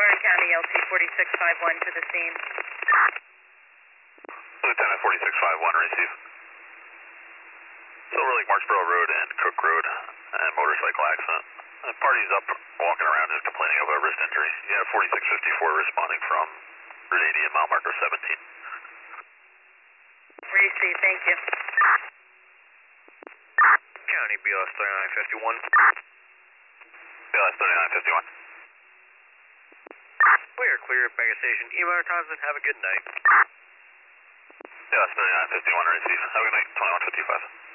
Warren County LT 4651 to the scene. Lieutenant 4651, receive. Silver Lake Marksboro Road and Cook Road and motorcycle accident. The party's up, walking around, just complaining of a wrist injury. Yeah, 4654 responding from Route 80 at mile marker 17. Receive, thank you. County BLS 3951. BLS 3951. We are clear at Mega Station. E-Motor Thompson, have a good night. BLS 3951, receive. Have a good night, 2155.